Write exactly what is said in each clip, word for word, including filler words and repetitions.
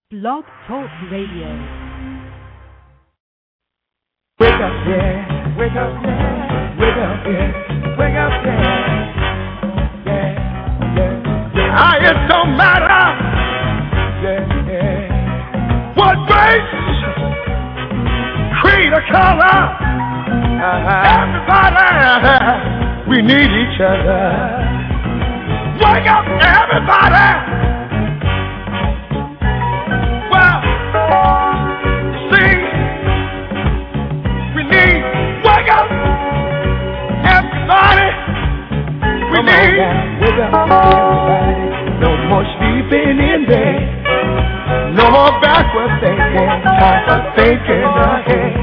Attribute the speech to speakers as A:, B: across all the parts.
A: Blog Talk Radio.
B: Wake up, yeah, wake up, yeah, wake up, yeah, wake up, yeah, yeah, yeah, yeah. Ah, it don't matter, yeah, yeah. What race, creed, or color, uh-huh. Everybody, we need each other. Wake up, everybody. Well, you see, we need, wake up, everybody. We Come need, on, wake up, everybody. No more sleeping in bed. No more backward thinking. Time for thinking ahead.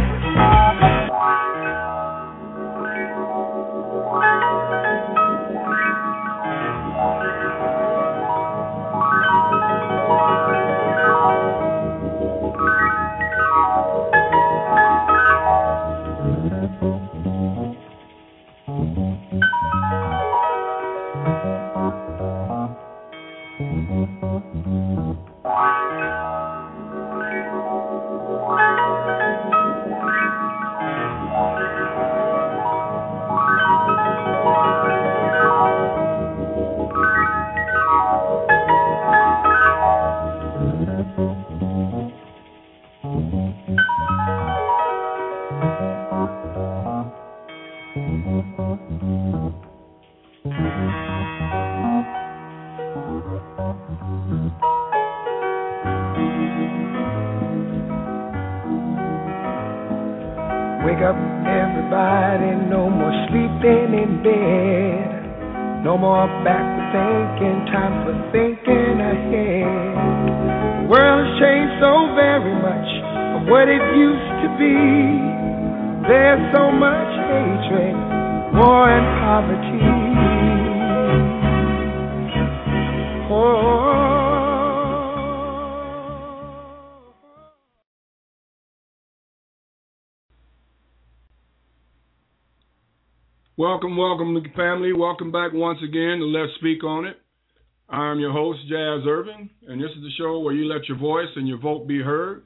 B: Wake up, everybody, no more sleeping in bed. No more backward thinking, time for thinking ahead. The world has changed so very much from what it used to be. There's so much hatred, war and poverty. Oh.
C: Welcome, welcome, family. Welcome back once again to Let's Speak On It. I'm your host, Jazz Irving, and this is the show where you let your voice and your vote be heard.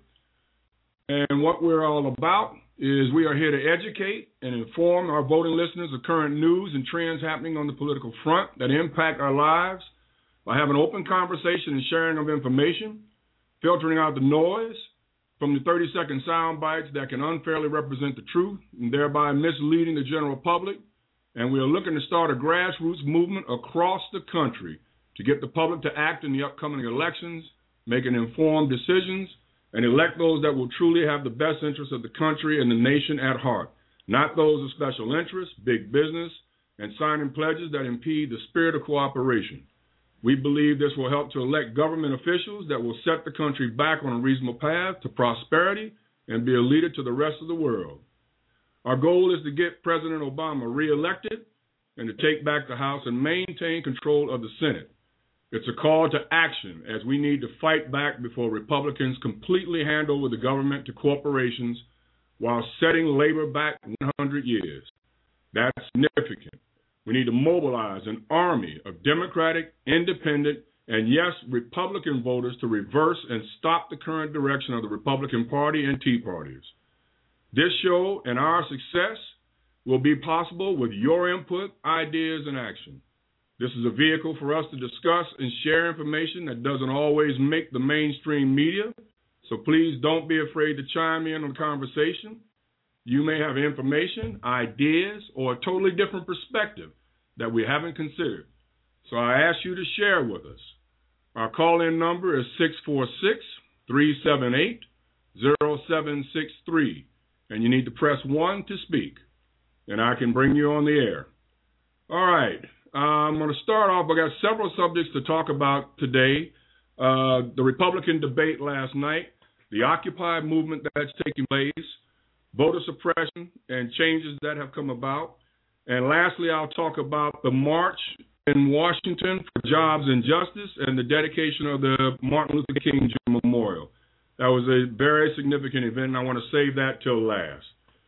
C: And what we're all about is we are here to educate and inform our voting listeners of current news and trends happening on the political front that impact our lives by having open conversation and sharing of information, filtering out the noise from the thirty-second sound bites that can unfairly represent the truth and thereby misleading the general public. And we are looking to start a grassroots movement across the country to get the public to act in the upcoming elections, making informed decisions, and elect those that will truly have the best interests of the country and the nation at heart, not those of special interests, big business, and signing pledges that impede the spirit of cooperation. We believe this will help to elect government officials that will set the country back on a reasonable path to prosperity and be a leader to the rest of the world. Our goal is to get President Obama reelected and to take back the House and maintain control of the Senate. It's a call to action as we need to fight back before Republicans completely hand over the government to corporations while setting labor back one hundred years. That's significant. We need to mobilize an army of Democratic, independent, and yes, Republican voters to reverse and stop the current direction of the Republican Party and Tea Parties. This show and our success will be possible with your input, ideas, and action. This is a vehicle for us to discuss and share information that doesn't always make the mainstream media, so please don't be afraid to chime in on the conversation. You may have information, ideas, or a totally different perspective that we haven't considered, so I ask you to share with us. Our call-in number is six four six, three seven eight, zero seven six three. And you need to press one to speak, and I can bring you on the air. All right, uh, I'm going to start off. I got several subjects to talk about today. Uh, the Republican debate last night, the Occupy movement that's taking place, voter suppression and changes that have come about. And lastly, I'll talk about the march in Washington for jobs and justice and the dedication of the Martin Luther King Junior Memorial. That was a very significant event, and I want to save that till last.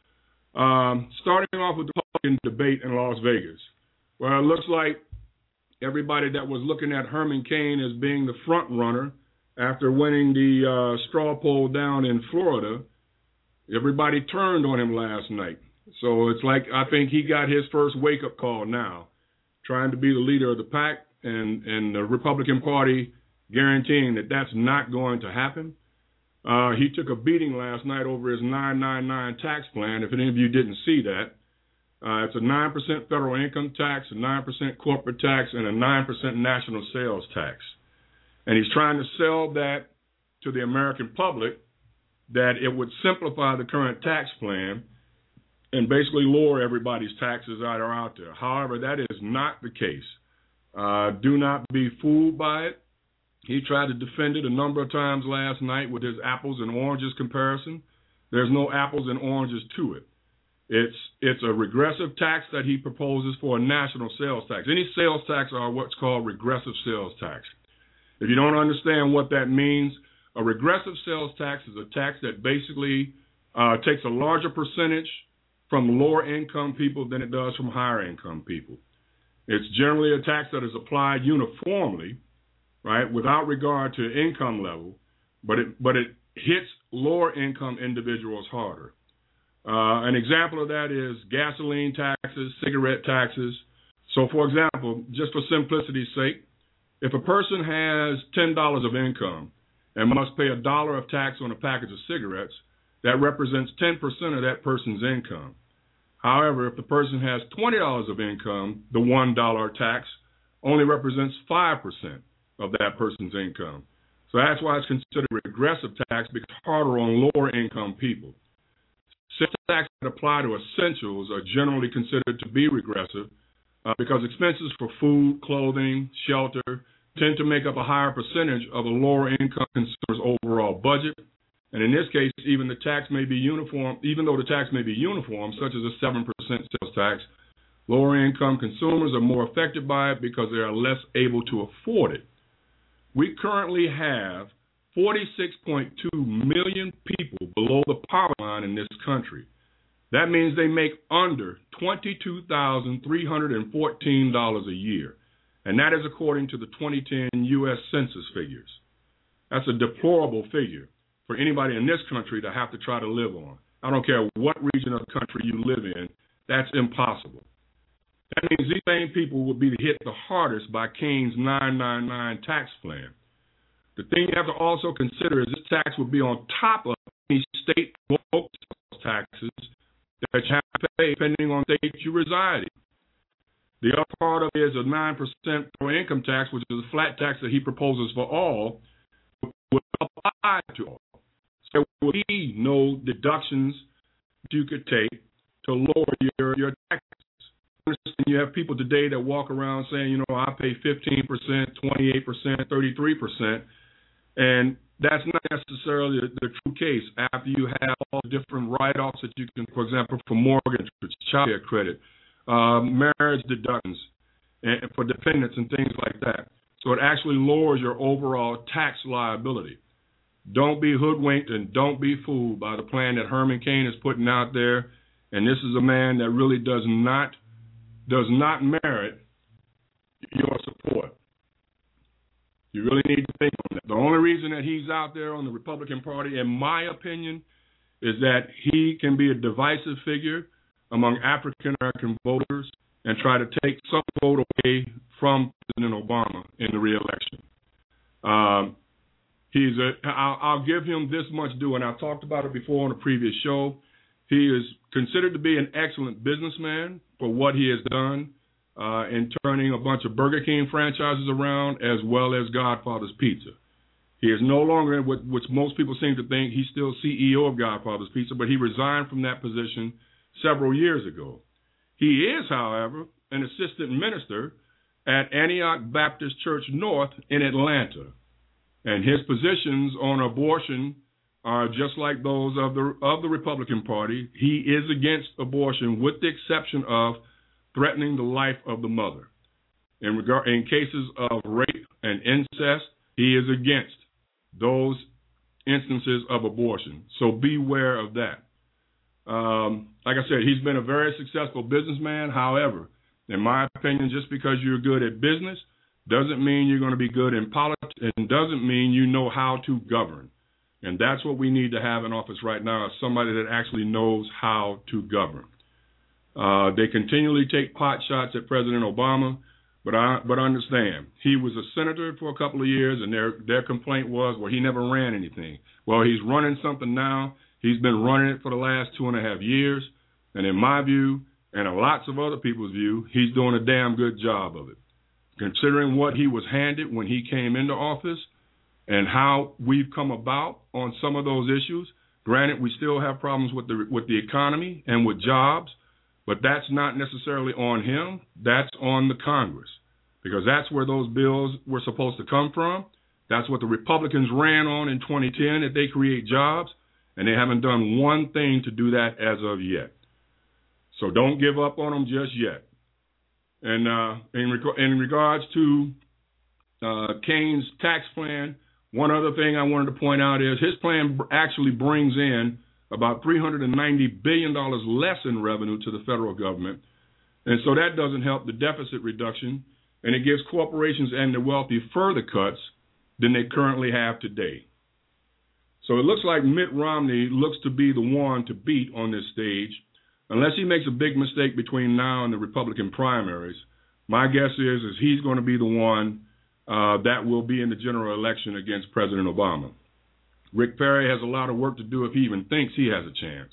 C: Um, starting off with the Republican debate in Las Vegas. Well, it looks like everybody that was looking at Herman Cain as being the front runner after winning the uh, straw poll down in Florida, everybody turned on him last night. So it's like I think he got his first wake-up call now, trying to be the leader of the pack, and, and the Republican Party guaranteeing that that's not going to happen. Uh, he took a beating last night over his nine ninety-nine tax plan. If any of you didn't see that, uh, it's a nine percent federal income tax, a nine percent corporate tax, and a nine percent national sales tax. And he's trying to sell that to the American public, that it would simplify the current tax plan and basically lower everybody's taxes that are out there. However, that is not the case. Uh, do not be fooled by it. He tried to defend it a number of times last night with his apples and oranges comparison. There's no apples and oranges to it. It's it's a regressive tax that he proposes for a national sales tax. Any sales tax are what's called regressive sales tax. If you don't understand what that means, a regressive sales tax is a tax that basically uh, takes a larger percentage from lower income people than it does from higher income people. It's generally a tax that is applied uniformly, right, without regard to income level, but it but it hits lower income individuals harder. Uh, an example of that is gasoline taxes, cigarette taxes. So, for example, just for simplicity's sake, if a person has ten dollars of income and must pay a dollar of tax on a package of cigarettes, that represents ten percent of that person's income. However, if the person has twenty dollars of income, the one dollar tax only represents five percent of that person's income. So that's why it's considered regressive tax, because it's harder on lower income people. Sales taxes that apply to essentials are generally considered to be regressive uh, because expenses for food, clothing, shelter tend to make up a higher percentage of a lower income consumer's overall budget. And in this case, even the tax may be uniform, even though the tax may be uniform, such as a seven percent sales tax, lower income consumers are more affected by it because they are less able to afford it. We currently have forty-six point two million people below the poverty line in this country. That means they make under twenty-two thousand three hundred fourteen dollars a year. And that is according to the twenty ten U S Census figures. That's a deplorable figure for anybody in this country to have to try to live on. I don't care what region of the country you live in, that's impossible. That means these same people would be hit the hardest by Kane's nine ninety-nine tax plan. The thing you have to also consider is this tax would be on top of any state and local taxes that you have to pay depending on the state you reside in. The other part of it is a nine percent federal income tax, which is a flat tax that he proposes for all, would apply to all. So there would be no deductions you could take to lower your, your taxes. You have people today that walk around saying, you know, I pay fifteen percent, twenty-eight percent, thirty-three percent, and that's not necessarily the, the true case. After you have all the different write-offs that you can, for example, for mortgage, child care credit, uh, marriage deductions, and for dependents and things like that. So it actually lowers your overall tax liability. Don't be hoodwinked and don't be fooled by the plan that Herman Cain is putting out there. And this is a man that really does not does not merit your support. You really need to think on that. The only reason that he's out there on the Republican Party, in my opinion, is that he can be a divisive figure among African-American voters and try to take some vote away from President Obama in the re-election. Um, he's a, I'll, I'll give him this much due, and I've talked about it before on a previous show. He is considered to be an excellent businessman for what he has done uh, in turning a bunch of Burger King franchises around, as well as Godfather's Pizza. He is no longer, which most people seem to think, he's still C E O of Godfather's Pizza, but he resigned from that position several years ago. He is, however, an assistant minister at Antioch Baptist Church North in Atlanta, and his positions on abortion are just like those of the of the Republican Party. He is against abortion, with the exception of threatening the life of the mother. In regard, in cases of rape and incest, he is against those instances of abortion. So beware of that. Um, like I said, he's been a very successful businessman. However, in my opinion, just because you're good at business doesn't mean you're going to be good in politics and doesn't mean you know how to govern. And that's what we need to have in office right now, is somebody that actually knows how to govern. Uh, they continually take pot shots at President Obama, but I but understand, he was a senator for a couple of years, and their their complaint was, well, he never ran anything. Well, he's running something now. He's been running it for the last two and a half years, and in my view, and in lots of other people's view, he's doing a damn good job of it. Considering what he was handed when he came into office and how we've come about on some of those issues, granted, we still have problems with the with the economy and with jobs, but that's not necessarily on him. That's on the Congress, because that's where those bills were supposed to come from. That's what the Republicans ran on in twenty ten, that they create jobs, and they haven't done one thing to do that as of yet. So don't give up on them just yet. And uh, in, reg- in regards to uh, Kane's tax plan, one other thing I wanted to point out is his plan actually brings in about three hundred ninety billion dollars less in revenue to the federal government. And so that doesn't help the deficit reduction, and it gives corporations and the wealthy further cuts than they currently have today. So it looks like Mitt Romney looks to be the one to beat on this stage, unless he makes a big mistake between now and the Republican primaries. My guess is, is he's going to be the one uh, that will be in the general election against President Obama. Rick Perry has a lot of work to do if he even thinks he has a chance.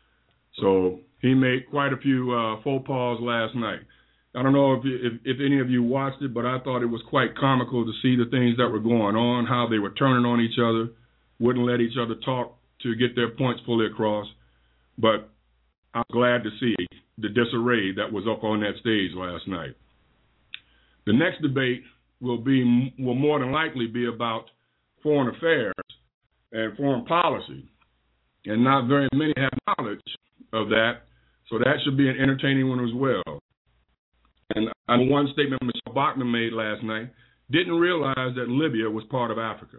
C: So he made quite a few uh, faux pas last night. I don't know if, if if any of you watched it, but I thought it was quite comical to see the things that were going on, how they were turning on each other, wouldn't let each other talk to get their points fully across. But I'm glad to see the disarray that was up on that stage last night. The next debate will be will more than likely be about foreign affairs and foreign policy, and not very many have knowledge of that, so that should be an entertaining one as well. And I know one statement Michelle Bachmann made last night, didn't realize that Libya was part of Africa.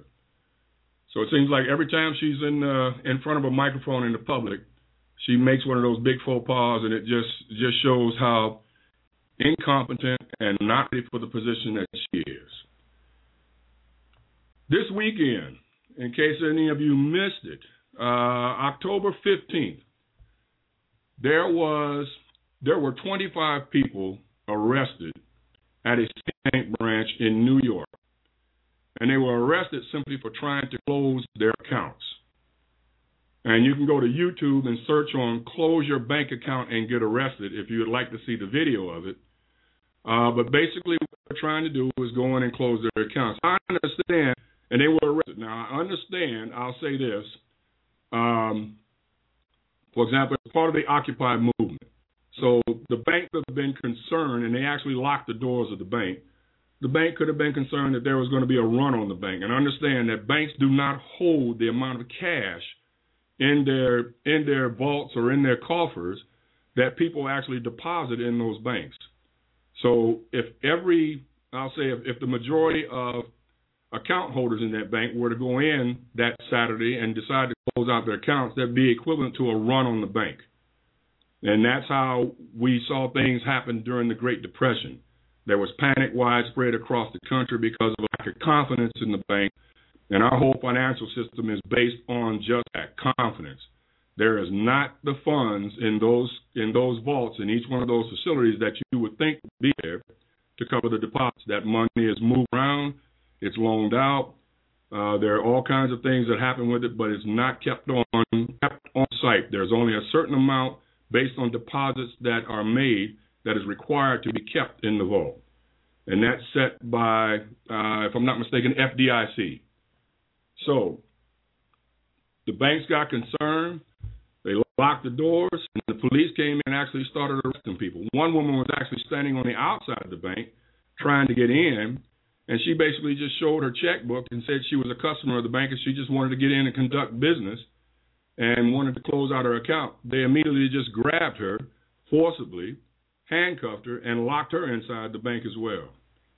C: So it seems like every time she's in uh, in front of a microphone in the public, she makes one of those big faux pas, and it just just shows how incompetent and not ready for the position that she is. This weekend, in case any of you missed it, uh, October fifteenth, there was there were twenty-five people arrested at a bank branch in New York, and they were arrested simply for trying to close their accounts. And you can go to YouTube and search on "close your bank account and get arrested" if you would like to see the video of it. Uh, but basically what they're trying to do is go in and close their accounts. I understand, and they were arrested. Now, I understand, I'll say this. Um, for example, it's part of the Occupy movement. So the bank could have been concerned, and they actually locked the doors of the bank. The bank could have been concerned that there was going to be a run on the bank. And understand that banks do not hold the amount of cash in their in their vaults or in their coffers that people actually deposit in those banks. So if every, I'll say, if, if the majority of account holders in that bank were to go in that Saturday and decide to close out their accounts, that'd be equivalent to a run on the bank. And that's how we saw things happen during the Great Depression. There was panic widespread across the country because of lack of confidence in the bank. And our whole financial system is based on just that confidence. There is not the funds in those in those vaults in each one of those facilities that you would think would be there to cover the deposits. That money is moved around, it's loaned out. Uh, there are all kinds of things that happen with it, but it's not kept on kept on site. There's only a certain amount based on deposits that are made that is required to be kept in the vault. And that's set by, uh, if I'm not mistaken, F D I C. So the banks got concerned. They locked the doors, and the police came in and actually started arresting people. One woman was actually standing on the outside of the bank trying to get in, and she basically just showed her checkbook and said she was a customer of the bank and she just wanted to get in and conduct business and wanted to close out her account. They immediately just grabbed her forcibly, handcuffed her, and locked her inside the bank as well.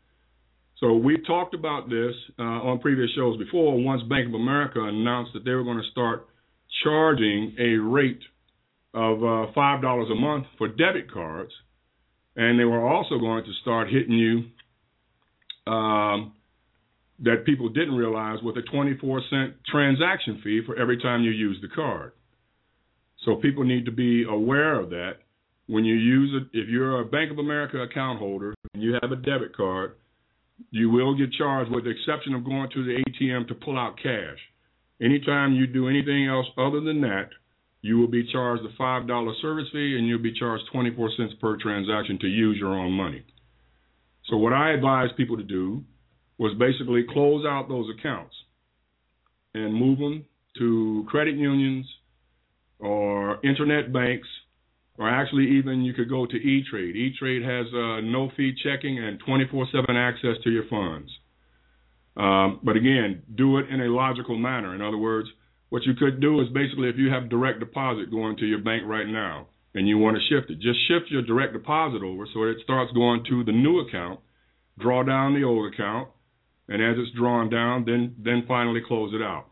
C: So we've talked about this uh, on previous shows before. Once Bank of America announced that they were going to start charging a rate of uh, five dollars a month for debit cards, and they were also going to start hitting you um, that people didn't realize was a twenty-four cent transaction fee for every time you use the card. So people need to be aware of that. When you use it, if you're a Bank of America account holder and you have a debit card, you will get charged with the exception of going to the A T M to pull out cash. Anytime you do anything else other than that, you will be charged a five dollar service fee and you'll be charged twenty-four cents per transaction to use your own money. So what I advise people to do was basically close out those accounts and move them to credit unions or internet banks, or actually even you could go to E-Trade. E-Trade has uh, no-fee checking and twenty-four seven access to your funds. Um, but again, do it in a logical manner. In other words, what you could do is basically if you have direct deposit going to your bank right now and you want to shift it, just shift your direct deposit over so it starts going to the new account, draw down the old account, and as it's drawn down, then then finally close it out.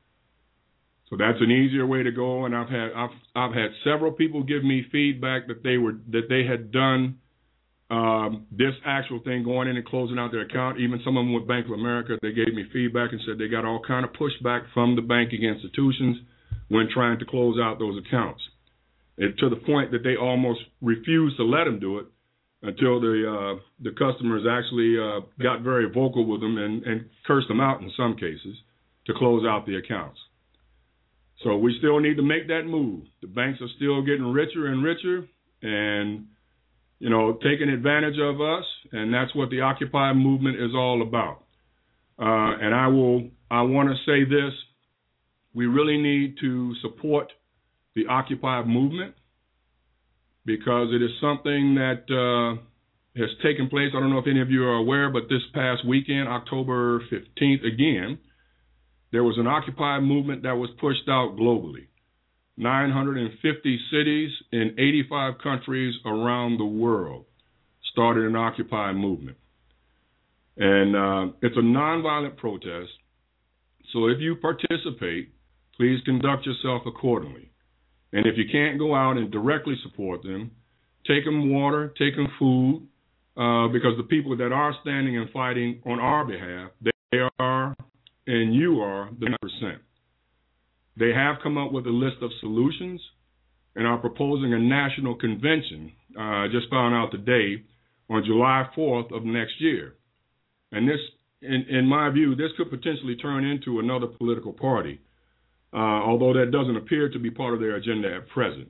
C: So that's an easier way to go, and I've had I've I've had several people give me feedback that they were that they had done um, this actual thing, going in and closing out their account. Even some of them with Bank of America, they gave me feedback and said they got all kind of pushback from the banking institutions when trying to close out those accounts, it, to the point that they almost refused to let them do it until the uh, the customers actually uh, got very vocal with them and, and cursed them out in some cases to close out the accounts. So we still need to make that move. The banks are still getting richer and richer and, you know, taking advantage of us, and that's what the Occupy movement is all about. Uh, and I will, I want to say this, we really need to support the Occupy movement because it is something that uh, has taken place. I don't know if any of you are aware, but this past weekend, October fifteenth, again, there was an Occupy movement that was pushed out globally. nine hundred fifty cities in eighty-five countries around the world started an Occupy movement. And uh, it's a nonviolent protest. So if you participate, please conduct yourself accordingly. And if you can't go out and directly support them, take them water, take them food, uh, because the people that are standing and fighting on our behalf, they are and you are the one percent. They have come up with a list of solutions and are proposing a national convention, I uh, just found out today, on July fourth of next year. And this, in, in my view, this could potentially turn into another political party, uh, although that doesn't appear to be part of their agenda at present.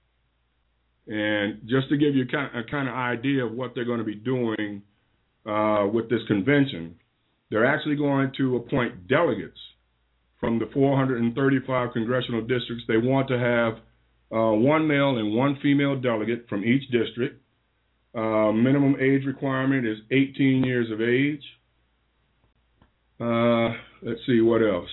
C: And just to give you a kind, a kind of idea of what they're going to be doing uh, with this convention, they're actually going to appoint delegates from the four hundred thirty-five congressional districts. They want to have uh, one male and one female delegate from each district. Uh, minimum age requirement is eighteen years of age. Uh, let's see, what else?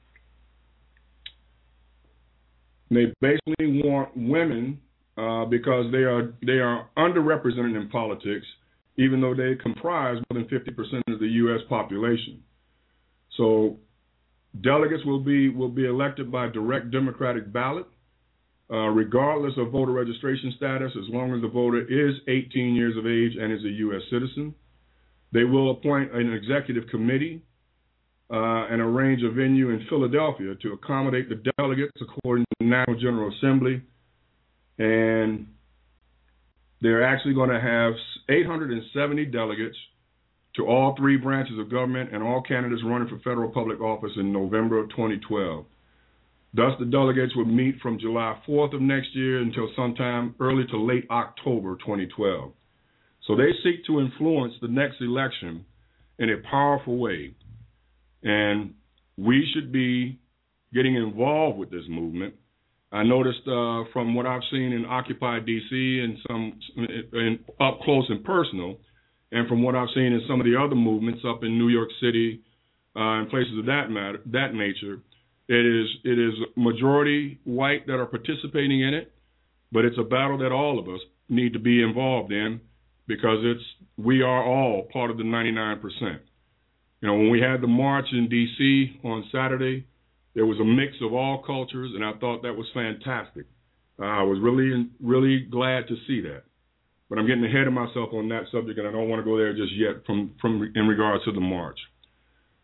C: They basically want women uh, because they are they are underrepresented in politics, even though they comprise more than fifty percent of the U S population. So delegates will be will be elected by direct Democratic ballot, uh, regardless of voter registration status, as long as the voter is eighteen years of age and is a U S citizen. They will appoint an executive committee uh, and arrange a venue in Philadelphia to accommodate the delegates according to the National General Assembly. And they're actually going to have eight hundred seventy delegates to all three branches of government and all candidates running for federal public office in November of twenty twelve. Thus, the delegates will meet from July fourth of next year until sometime early to late October twenty twelve. So they seek to influence the next election in a powerful way. And we should be getting involved with this movement. I noticed uh, from what I've seen in Occupy D C and some in, up close and personal, and from what I've seen in some of the other movements up in New York City uh, and places of that matter, that nature, it is it is majority white that are participating in it, but it's a battle that all of us need to be involved in because it's we are all part of the ninety-nine percent. You know, when we had the march in D C on Saturday, there was a mix of all cultures, and I thought that was fantastic. Uh, I was really, really glad to see that. But I'm getting ahead of myself on that subject, and I don't want to go there just yet from, from in regards to the march.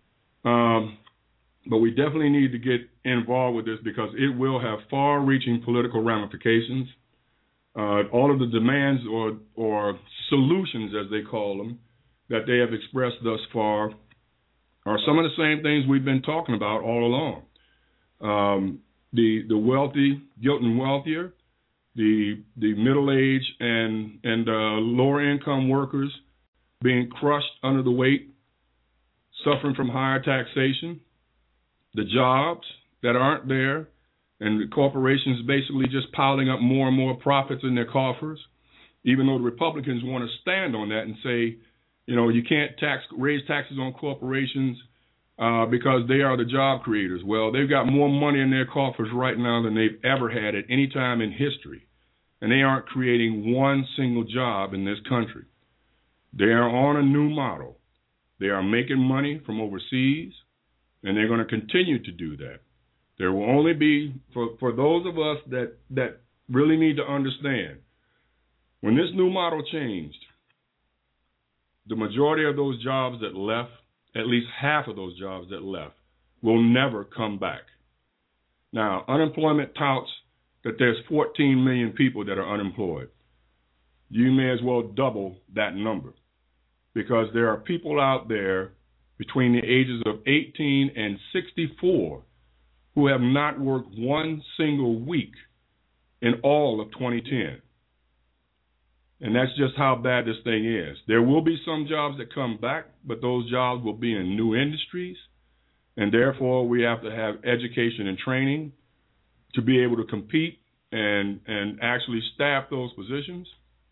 C: Um, but we definitely need to get involved with this because it will have far-reaching political ramifications. Uh, all of the demands or or solutions, as they call them, that they have expressed thus far are some of the same things we've been talking about all along. Um, the the wealthy getting wealthier, the the middle-aged and and uh, lower-income workers being crushed under the weight, suffering from higher taxation, the jobs that aren't there, and the corporations basically just piling up more and more profits in their coffers, even though the Republicans want to stand on that and say, you know, you can't tax raise taxes on corporations uh, because they are the job creators. Well, they've got more money in their coffers right now than they've ever had at any time in history, and they aren't creating one single job in this country. They are on a new model. They are making money from overseas, and they're going to continue to do that. There will only be, for, for those of us that, that really need to understand, when this new model changed, the majority of those jobs that left, at least half of those jobs that left, will never come back. Now, unemployment touts that there's fourteen million people that are unemployed. You may as well double that number because there are people out there between the ages of eighteen and sixty-four who have not worked one single week in all of twenty ten. And that's just how bad this thing is. There will be some jobs that come back, but those jobs will be in new industries, and therefore we have to have education and training to be able to compete and and actually staff those positions.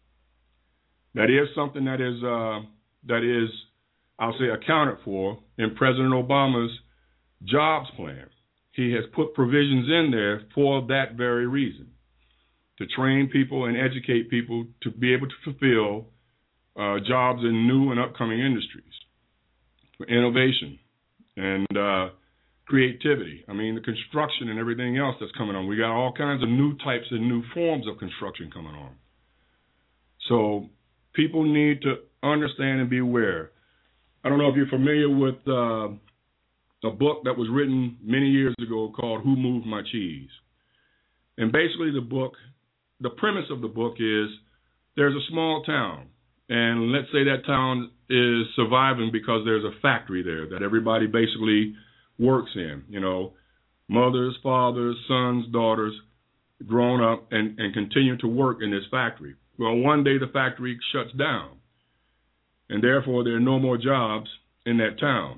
C: That is something that is uh, that is, I'll say, accounted for in President Obama's jobs plan. He has put provisions in there for that very reason, to train people and educate people to be able to fulfill uh, jobs in new and upcoming industries, for innovation and uh, creativity. I mean, the construction and everything else that's coming on. We got all kinds of new types and new forms of construction coming on. So people need to understand and be aware. I don't know if you're familiar with uh, a book that was written many years ago called Who Moved My Cheese? And basically the book, the premise of the book is there's a small town, and let's say that town is surviving because there's a factory there that everybody basically works in, you know, mothers, fathers, sons, daughters, grown up and, and continue to work in this factory. Well, one day the factory shuts down, and therefore there are no more jobs in that town.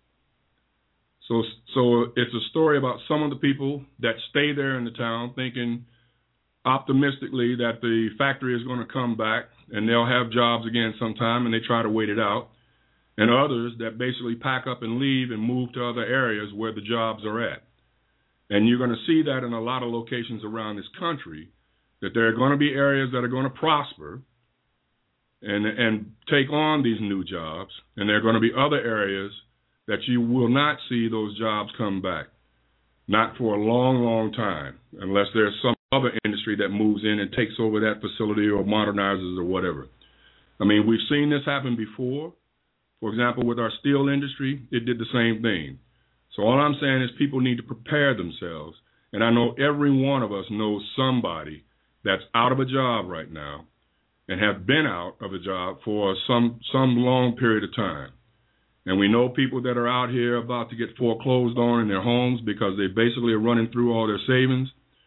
C: So, so it's a story about some of the people that stay there in the town thinking optimistically that the factory is going to come back and they'll have jobs again sometime, and they try to wait it out. And others that basically pack up and leave and move to other areas where the jobs are at. And you're going to see that in a lot of locations around this country, that there are going to be areas that are going to prosper and and take on these new jobs, and there are going to be other areas that you will not see those jobs come back, not for a long, long time, unless there's some other industry that moves in and takes over that facility or modernizes or whatever. I mean, we've seen this happen before. For example, with our steel industry, it did the same thing. So all I'm saying is people need to prepare themselves. And I know every one of us knows somebody that's out of a job right now and have been out of a job for some some long period of time. And we know people that are out here about to get foreclosed on in their homes because they basically are running through all their savings.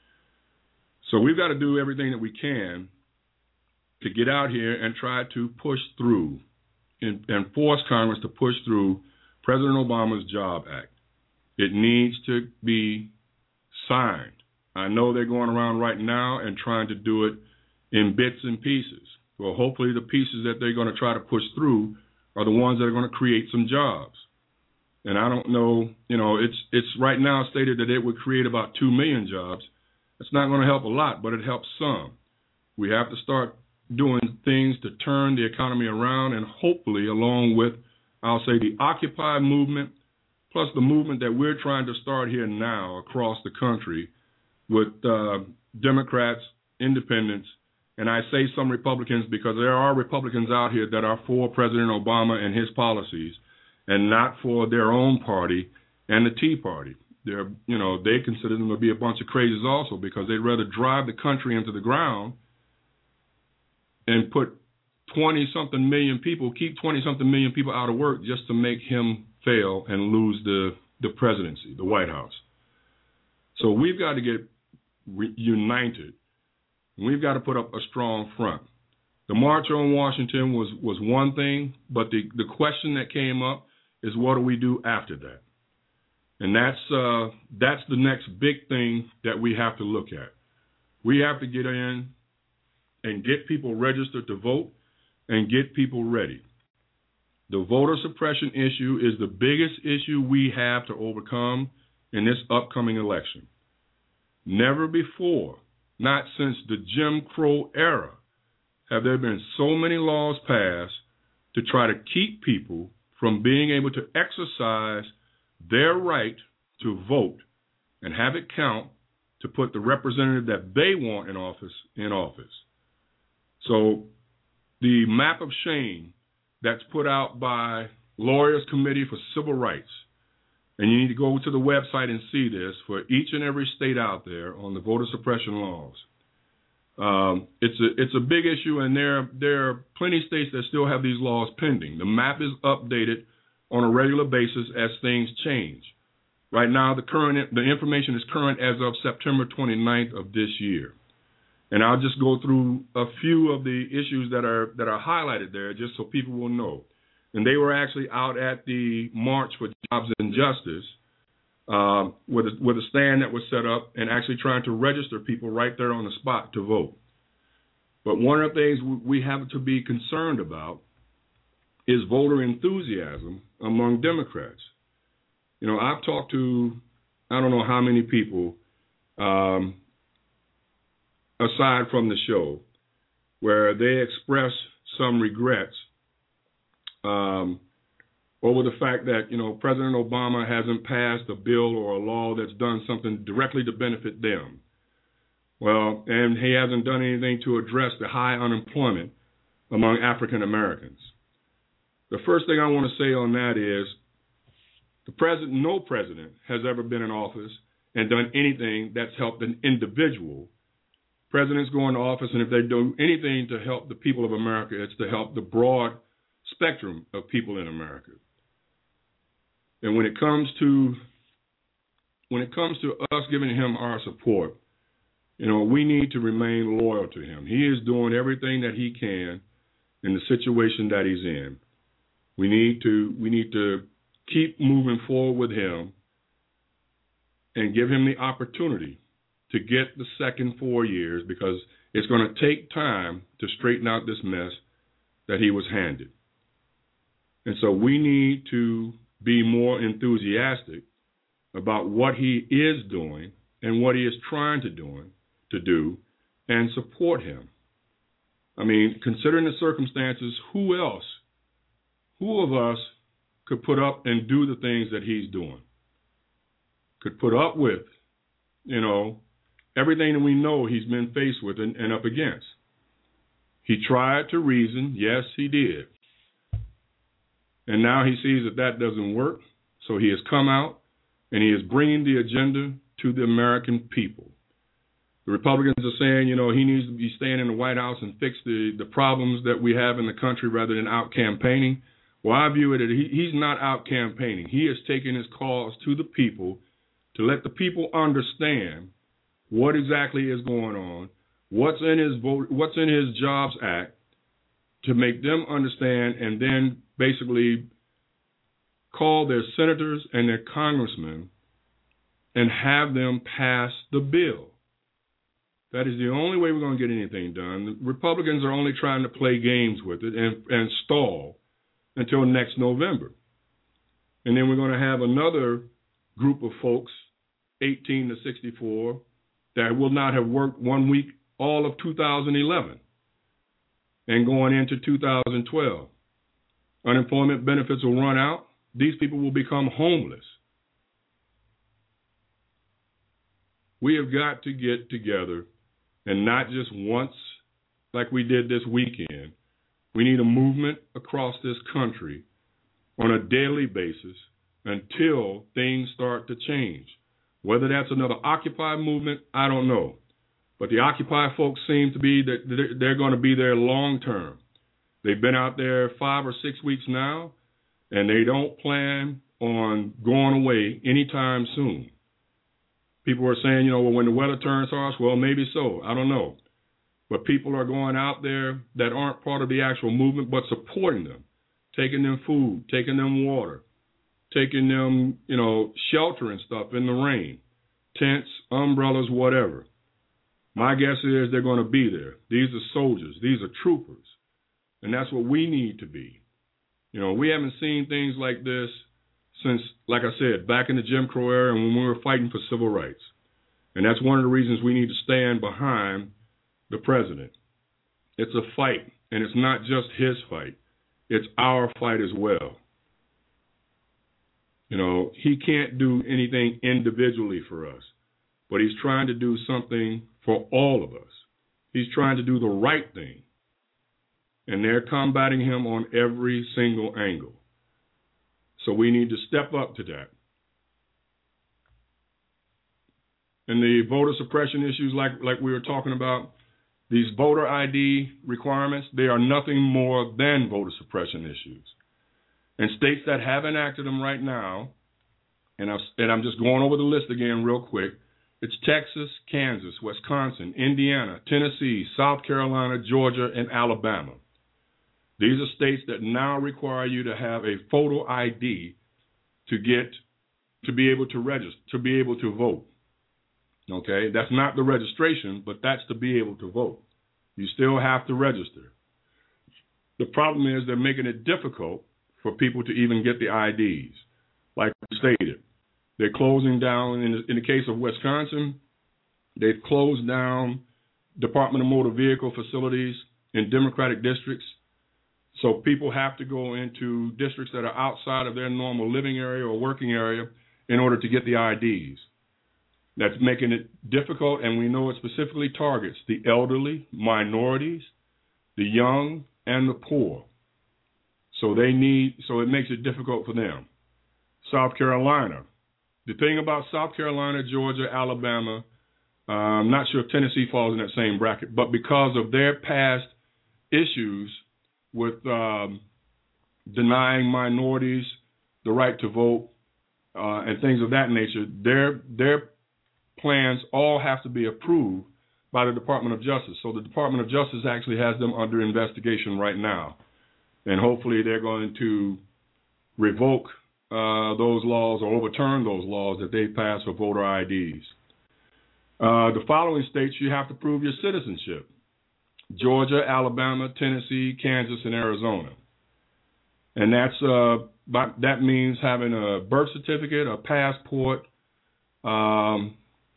C: So we've got to do everything that we can to get out here and try to push through and, and force Congress to push through President Obama's Job Act. It needs to be signed. I know they're going around right now and trying to do it in bits and pieces. Well, hopefully the pieces that they're going to try to push through are the ones that are going to create some jobs. And I don't know, you know, it's it's right now stated that it would create about two million jobs. It's not going to help a lot, but it helps some. We have to start doing things to turn the economy around, and hopefully along with, I'll say, the Occupy movement, plus the movement that we're trying to start here now across the country with uh, Democrats, independents, and I say some Republicans because there are Republicans out here that are for President Obama and his policies, and not for their own party and the Tea Party. They're, you know, they consider them to be a bunch of crazies also, because they'd rather drive the country into the ground and put twenty-something million people, keep twenty-something million people out of work just to make him fail and lose the, the presidency, the White House. So we've got to get re- united. We've got to put up a strong front. The March on Washington was, was one thing, but the, the question that came up is, what do we do after that? And that's uh, that's the next big thing that we have to look at. We have to get in and get people registered to vote and get people ready. The voter suppression issue is the biggest issue we have to overcome in this upcoming election. Never before, not since the Jim Crow era, have there been so many laws passed to try to keep people from being able to exercise their right to vote and have it count to put the representative that they want in office in office. So the map of shame that's put out by Lawyers Committee for Civil Rights, and you need to go to the website and see this for each and every state out there on the voter suppression laws. Um, it's a it's a big issue, and there there are plenty of states that still have these laws pending. The map is updated on a regular basis as things change. Right now, the current the information is current as of September twenty-ninth of this year, and I'll just go through a few of the issues that are that are highlighted there, just so people will know. And they were actually out at the March for Jobs and Justice uh, with a, with a stand that was set up and actually trying to register people right there on the spot to vote. But one of the things we have to be concerned about is voter enthusiasm among Democrats. You know, I've talked to I don't know how many people, um, aside from the show, where they express some regrets um, over the fact that, you know, President Obama hasn't passed a bill or a law that's done something directly to benefit them. Well, and he hasn't done anything to address the high unemployment among African Americans. The first thing I want to say on that is the president, no president has ever been in office and done anything that's helped an individual. Presidents go into office, and if they do anything to help the people of America, it's to help the broad spectrum of people in America. And when it comes to when it comes to us giving him our support, you know, we need to remain loyal to him. He is doing everything that he can in the situation that he's in. We need to we need to keep moving forward with him and give him the opportunity to get the second four years, because it's going to take time to straighten out this mess that he was handed. And so we need to be more enthusiastic about what he is doing and what he is trying to do, to do and support him. I mean, considering the circumstances, who else, who of us could put up and do the things that he's doing? Could put up with, you know, everything that we know he's been faced with and, and up against. He tried to reason. Yes, he did. And now he sees that that doesn't work. So he has come out and he is bringing the agenda to the American people. The Republicans are saying, you know, he needs to be staying in the White House and fix the, the problems that we have in the country rather than out campaigning. Well, I view it as he, he's not out campaigning. He is taking his cause to the people to let the people understand what exactly is going on, what's in his vote, what's in his Jobs Act, to make them understand, and then basically call their senators and their congressmen and have them pass the bill. That is the only way we're going to get anything done. The Republicans are only trying to play games with it and, and stall until next November. And then we're going to have another group of folks, eighteen to sixty-four, that will not have worked one week all of two thousand eleven and going into two thousand twelve. Unemployment benefits will run out. These people will become homeless. We have got to get together, and not just once like we did this weekend. We need a movement across this country on a daily basis until things start to change. Whether that's another Occupy movement, I don't know. But the Occupy folks seem to be that they're going to be there long term. They've been out there five or six weeks now, and they don't plan on going away anytime soon. People are saying, you know, well, when the weather turns harsh, well, maybe so. I don't know. But people are going out there that aren't part of the actual movement, but supporting them, taking them food, taking them water, taking them, you know, shelter and stuff in the rain, tents, umbrellas, whatever. My guess is they're going to be there. These are soldiers. These are troopers. And that's what we need to be. You know, we haven't seen things like this since, like I said, back in the Jim Crow era and when we were fighting for civil rights. And that's one of the reasons we need to stand behind the president. It's a fight, and it's not just his fight. It's our fight as well. You know, he can't do anything individually for us, but he's trying to do something for all of us. He's trying to do the right thing, and they're combating him on every single angle. So we need to step up to that. And the voter suppression issues, like, like we were talking about, these voter I D requirements, they are nothing more than voter suppression issues. And states that have enacted them right now, and, I've, and I'm just going over the list again real quick, it's Texas, Kansas, Wisconsin, Indiana, Tennessee, South Carolina, Georgia, and Alabama. These are states that now require you to have a photo I D to get to be able to register, to be able to vote. Okay, that's not the registration, but that's to be able to vote. You still have to register. The problem is they're making it difficult for people to even get the I Ds. Like we stated, they're closing down, in the, in the case of Wisconsin, they've closed down Department of Motor Vehicle facilities in Democratic districts. So people have to go into districts that are outside of their normal living area or working area in order to get the I Ds. That's making it difficult, and we know it specifically targets the elderly, minorities, the young, and the poor. So they need, so it makes it difficult for them. South Carolina. The thing about South Carolina, Georgia, Alabama, uh, I'm not sure if Tennessee falls in that same bracket, but because of their past issues with um, denying minorities the right to vote uh, and things of that nature, their their plans all have to be approved by the Department of Justice. So the Department of Justice actually has them under investigation right now. And hopefully they're going to revoke uh, those laws or overturn those laws that they passed for voter I Ds. Uh, the following states, you have to prove your citizenship: Georgia, Alabama, Tennessee, Kansas, and Arizona. And that's uh, that means having a birth certificate, a passport, um,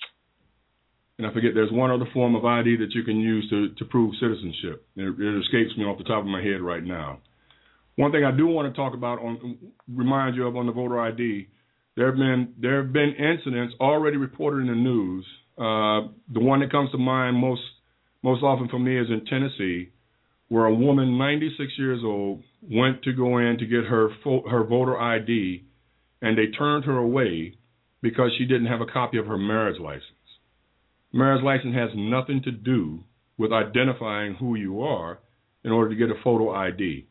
C: and I forget, there's one other form of I D that you can use to, to prove citizenship. It, it escapes me off the top of my head right now. One thing I do want to talk about, on, remind you of on the voter I D, there have been there have been incidents already reported in the news. Uh, the one that comes to mind most most often for me is in Tennessee, where a woman, ninety-six years old, went to go in to get her her voter I D, and they turned her away because she didn't have a copy of her marriage license. Marriage license has nothing to do with identifying who you are in order to get a photo I D.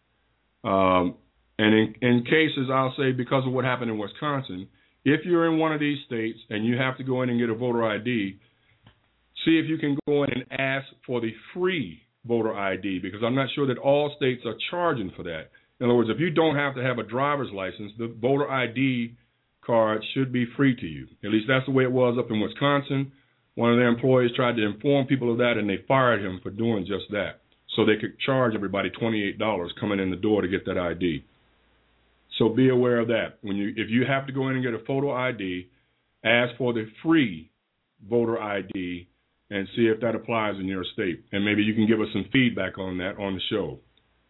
C: Um, and in, in cases, I'll say, because of what happened in Wisconsin, if you're in one of these states and you have to go in and get a voter I D, see if you can go in and ask for the free voter I D, because I'm not sure that all states are charging for that. In other words, if you don't have to have a driver's license, the voter I D card should be free to you. At least that's the way it was up in Wisconsin. One of their employees tried to inform people of that, and they fired him for doing just that, so they could charge everybody twenty-eight dollars coming in the door to get that I D. So be aware of that. When you, if you have to go in and get a photo I D, ask for the free voter I D and see if that applies in your state. And maybe you can give us some feedback on that on the show.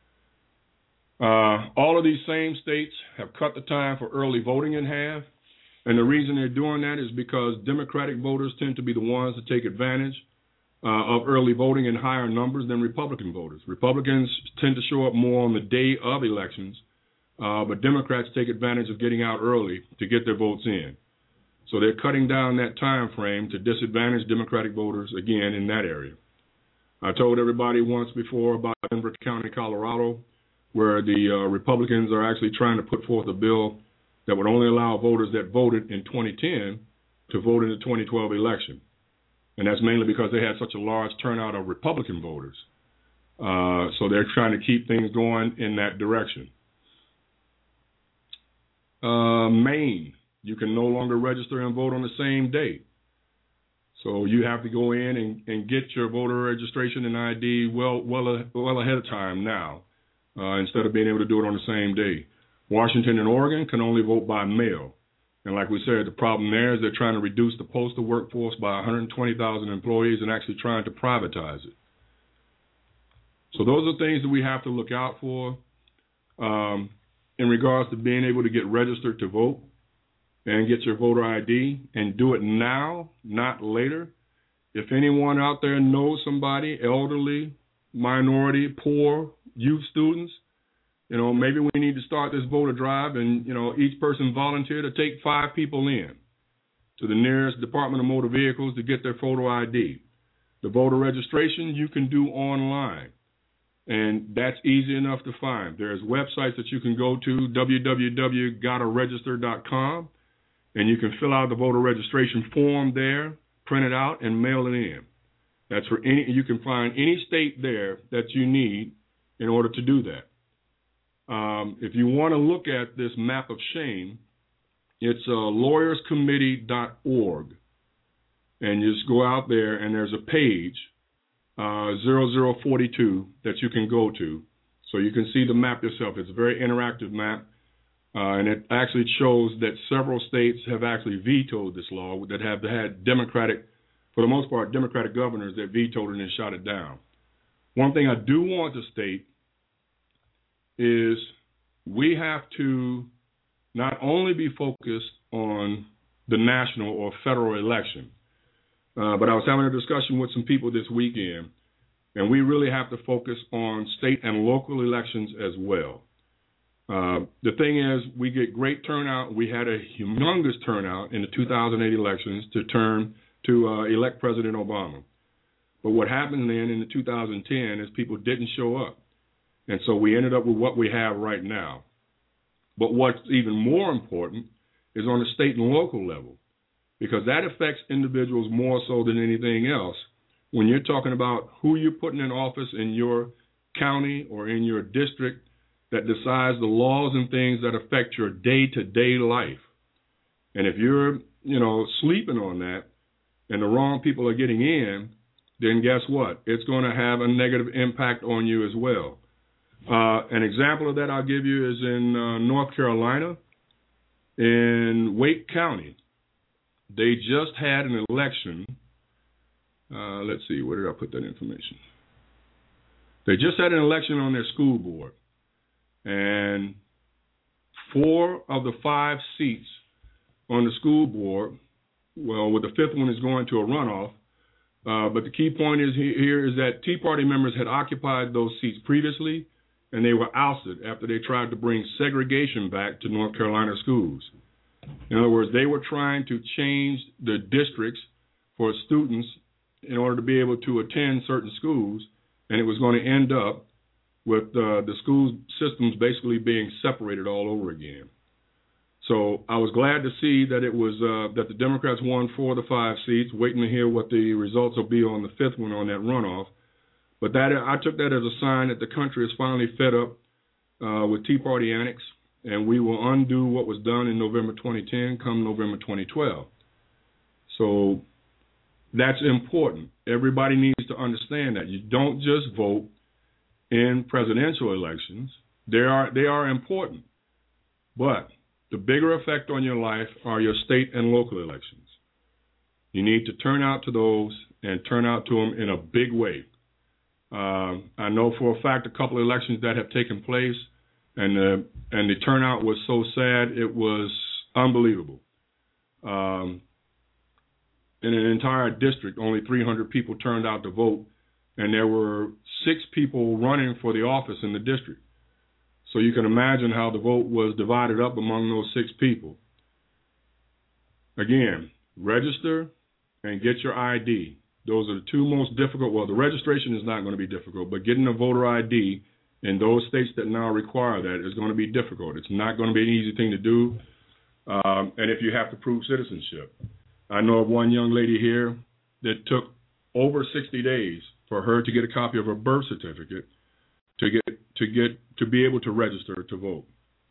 C: Uh, all of these same states have cut the time for early voting in half. And the reason they're doing that is because Democratic voters tend to be the ones that take advantage uh, of early voting in higher numbers than Republican voters. Republicans tend to show up more on the day of elections, uh, but Democrats take advantage of getting out early to get their votes in. So they're cutting down that time frame to disadvantage Democratic voters again in that area. I told everybody once before about Denver County, Colorado, where the uh, Republicans are actually trying to put forth a bill that would only allow voters that voted in twenty ten to vote in the twenty twelve election. And that's mainly because they had such a large turnout of Republican voters. Uh, so they're trying to keep things going in that direction. Uh, Maine, you can no longer register and vote on the same day. So you have to go in and, and get your voter registration and I D well well well ahead of time now, uh, instead of being able to do it on the same day. Washington and Oregon can only vote by mail. And like we said, the problem there is they're trying to reduce the postal workforce by one hundred twenty thousand employees and actually trying to privatize it. So those are things that we have to look out for um, in regards to being able to get registered to vote and get your voter I D, and do it now, not later. If anyone out there knows somebody, elderly, minority, poor, youth students, you know, maybe we need to start this voter drive and, you know, each person volunteer to take five people in to the nearest Department of Motor Vehicles to get their photo I D. The voter registration you can do online, and that's easy enough to find. There's websites that you can go to, w w w dot gotta register dot com, and you can fill out the voter registration form there, print it out, and mail it in. That's for any. You can find any state there that you need in order to do that. Um, if you want to look at this map of shame, it's uh, lawyers committee dot org, and you just go out there, and there's a page, uh, zero zero forty-two, that you can go to, so you can see the map yourself. It's a very interactive map. Uh, and it actually shows that several states have actually vetoed this law, that have had Democratic, for the most part, Democratic governors that vetoed it and shot it down. One thing I do want to state is we have to not only be focused on the national or federal election, uh, but I was having a discussion with some people this weekend, and we really have to focus on state and local elections as well. Uh, the thing is, we get great turnout. We had a humongous turnout in the two thousand eight elections to turn to uh, elect President Obama. But what happened then in the two thousand ten is people didn't show up. And so we ended up with what we have right now. But what's even more important is on the state and local level, because that affects individuals more so than anything else. When you're talking about who you're putting in office in your county or in your district, that decides the laws and things that affect your day-to-day life. And if you're, you know, sleeping on that and the wrong people are getting in, then guess what? It's going to have a negative impact on you as well. Uh, an example of that I'll give you is in uh, North Carolina, in Wake County. They just had an election. Uh, let's see, where did I put that information? They just had an election on their school board. And four of the five seats on the school board, well, with the fifth one is going to a runoff. Uh, but the key point is here is that Tea Party members had occupied those seats previously, and they were ousted after they tried to bring segregation back to North Carolina schools. In other words, they were trying to change the districts for students in order to be able to attend certain schools, and it was going to end up with uh, the school systems basically being separated all over again. So I was glad to see that it was uh, that the Democrats won four of the five seats, waiting to hear what the results will be on the fifth one on that runoff. But that I took that as a sign that the country is finally fed up uh, with Tea Party annex, and we will undo what was done in November twenty ten come November twenty twelve. So that's important. Everybody needs to understand that. You don't just vote in presidential elections. They are they are important, but the bigger effect on your life are your state and local elections. You need to turn out to those and turn out to them in a big way. Uh, I know for a fact a couple of elections that have taken place, and the and the turnout was so sad it was unbelievable. Um, in an entire district, only three hundred people turned out to vote, and there were six people running for the office in the district. So you can imagine how the vote was divided up among those six people. Again, register and get your I D. Those are the two most difficult. Well, the registration is not going to be difficult, but getting a voter I D in those states that now require that is going to be difficult. It's not going to be an easy thing to do. Um, and if you have to prove citizenship. I know of one young lady here that took over sixty days for her to get a copy of her birth certificate to get to get to be able to register to vote.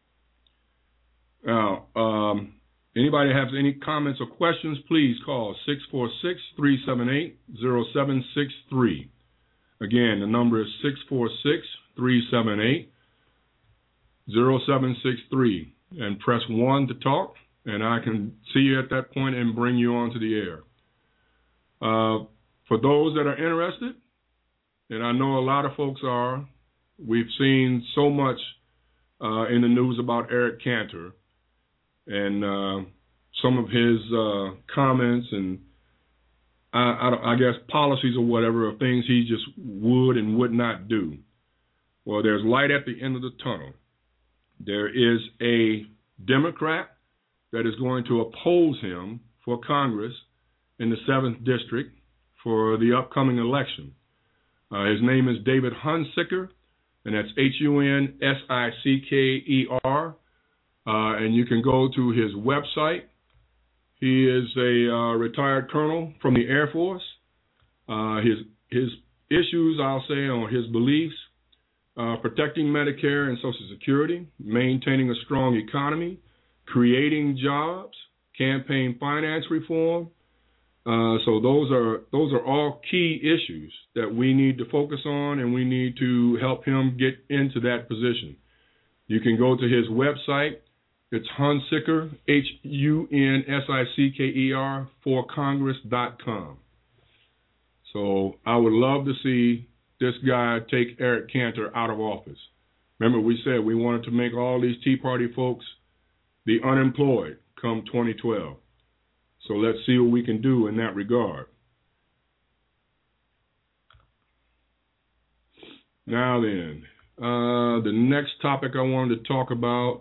C: Now, um, anybody has any comments or questions, please call six four six, three seven eight, zero seven six three. Again, the number is six four six, three seven eight, zero seven six three. And press one to talk, and I can see you at that point and bring you onto the air. Uh, for those that are interested, and I know a lot of folks are, we've seen so much uh, in the news about Eric Cantor and uh, some of his uh, comments and I, I, I guess policies or whatever of things he just would and would not do. Well, there's light at the end of the tunnel. There is a Democrat that is going to oppose him for Congress in the seventh District for the upcoming election. Uh, his name is David Hunsicker, and that's H U N S I C K E R. Uh, and you can go to his website. He is a uh, retired colonel from the Air Force. Uh, his his issues, I'll say, on his beliefs, Uh, protecting Medicare and Social Security, maintaining a strong economy, creating jobs, campaign finance reform. Uh, so those are those are all key issues that we need to focus on, and we need to help him get into that position. You can go to his website. It's Hunsicker, H U N S I C K E R, for congress dot com. So I would love to see this guy take Eric Cantor out of office. Remember, we said we wanted to make all these Tea Party folks be unemployed come twenty twelve. So let's see what we can do in that regard. Now then, uh, the next topic I wanted to talk about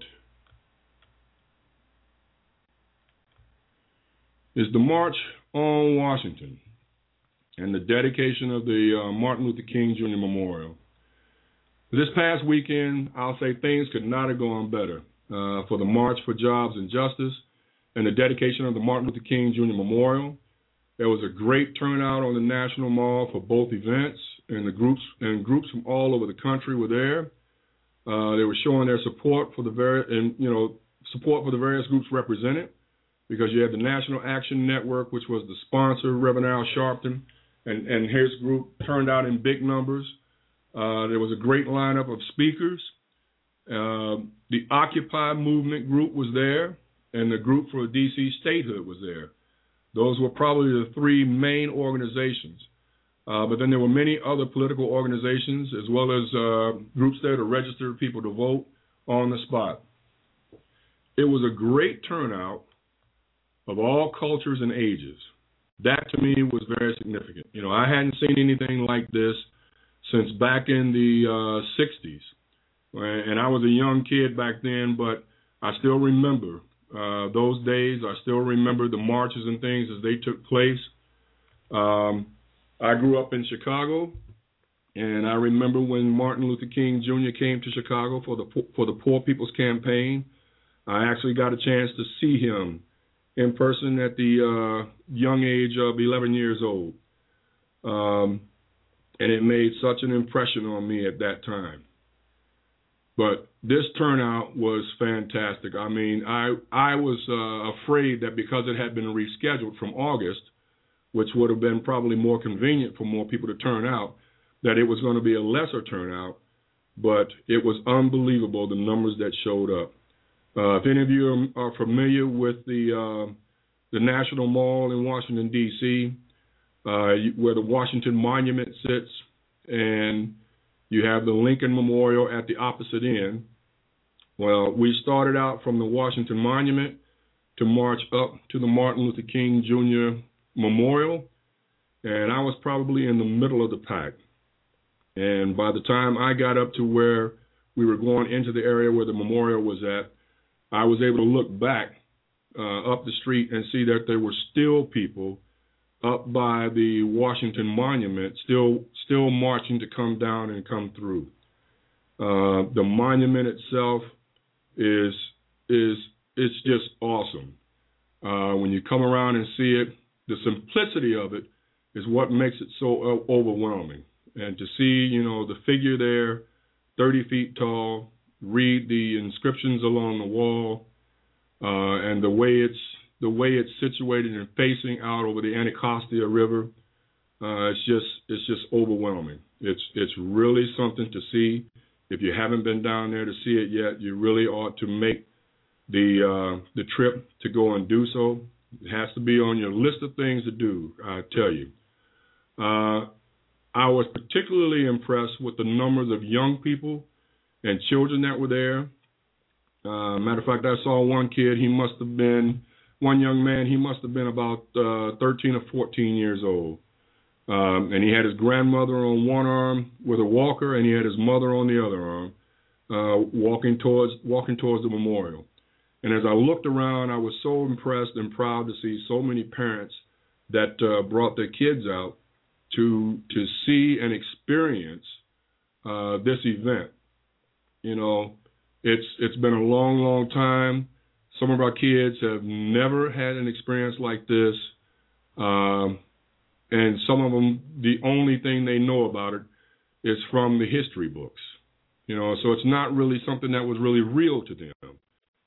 C: is the March on Washington and the dedication of the uh, Martin Luther King Junior Memorial. This past weekend, I'll say things could not have gone better uh, for the March for Jobs and Justice and the dedication of the Martin Luther King Junior Memorial. There was a great turnout on the National Mall for both events, and the groups and groups from all over the country were there. Uh, they were showing their support for the very and you know support for the various groups represented, because you had the National Action Network, which was the sponsor, Reverend Al Sharpton. And, and his group turned out in big numbers. Uh, there was a great lineup of speakers. Uh, the Occupy movement group was there, and the group for D C statehood was there. Those were probably the three main organizations. Uh, but then there were many other political organizations, as well as uh, groups there to register people to vote on the spot. It was a great turnout of all cultures and ages. That, to me, was very significant. You know, I hadn't seen anything like this since back in the uh, sixties. And I was a young kid back then, but I still remember uh, those days. I still remember the marches and things as they took place. Um, I grew up in Chicago, and I remember when Martin Luther King Junior came to Chicago for the for the Poor People's Campaign. I actually got a chance to see him in person at the uh, young age of eleven years old. Um, and it made such an impression on me at that time. But this turnout was fantastic. I mean, I, I was uh, afraid that because it had been rescheduled from August, which would have been probably more convenient for more people to turn out, that it was going to be a lesser turnout. But it was unbelievable, the numbers that showed up. Uh, if any of you are, are familiar with the uh, the National Mall in Washington, D C, uh, where the Washington Monument sits, and you have the Lincoln Memorial at the opposite end. Well, we started out from the Washington Monument to march up to the Martin Luther King Junior Memorial, and I was probably in the middle of the pack. And by the time I got up to where we were going into the area where the memorial was at, I was able to look back uh, up the street and see that there were still people up by the Washington Monument, still still marching to come down and come through. Uh, the monument itself is is it's just awesome. Uh, when you come around and see it, the simplicity of it is what makes it so uh, overwhelming. And to see, you know, the figure there, thirty feet tall, read the inscriptions along the wall, uh, and the way it's the way it's situated and facing out over the Anacostia River, uh, it's just it's just overwhelming. It's it's really something to see. If you haven't been down there to see it yet, you really ought to make the uh, the trip to go and do so. It has to be on your list of things to do, I tell you. Uh, I was particularly impressed with the numbers of young people and children that were there. Uh, matter of fact, I saw one kid, he must have been, one young man, he must have been about uh, thirteen or fourteen years old. Um, and he had his grandmother on one arm with a walker, and he had his mother on the other arm, uh, walking towards walking towards the memorial. And as I looked around, I was so impressed and proud to see so many parents that uh, brought their kids out to to see and experience uh, this event. You know, it's it's been a long, long time. Some of our kids have never had an experience like this, um, and some of them, the only thing they know about it is from the history books. You know, so it's not really something that was really real to them.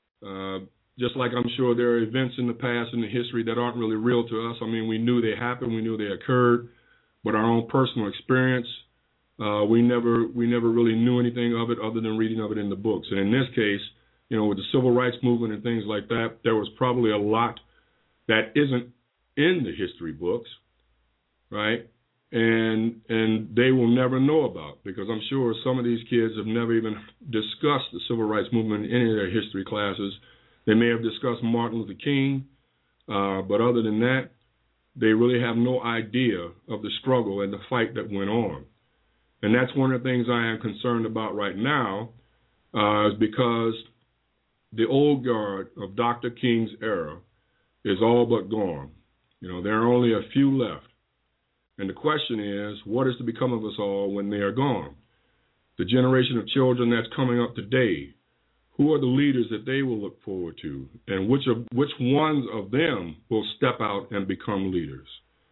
C: Uh, just like I'm sure there are events in the past in the history that aren't really real to us. I mean, we knew they happened, we knew they occurred, but our own personal experience, uh, we never we never really knew anything of it other than reading of it in the books. And in this case, you know, with the civil rights movement and things like that, there was probably a lot that isn't in the history books, right? And and they will never know about, because I'm sure some of these kids have never even discussed the civil rights movement in any of their history classes. They may have discussed Martin Luther King, uh, but other than that, they really have no idea of the struggle and the fight that went on. And that's one of the things I am concerned about right now, uh, is because the old guard of Doctor King's era is all but gone. You know, there are only a few left. And the question is, what is to become of us all when they are gone? The generation of children that's coming up today, who are the leaders that they will look forward to? And which of which ones of them will step out and become leaders?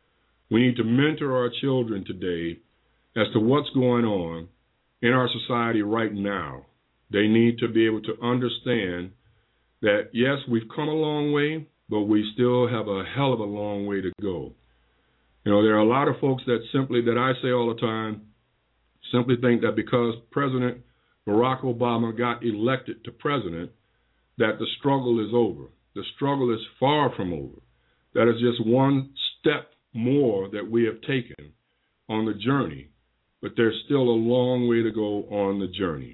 C: We need to mentor our children today as to what's going on in our society right now. They need to be able to understand that, yes, we've come a long way, but we still have a hell of a long way to go. You know, there are a lot of folks that simply, that I say all the time, simply think that because President Barack Obama got elected to president, that the struggle is over. The struggle is far from over. That is just one step more that we have taken on the journey, but there's still a long way to go on the journey.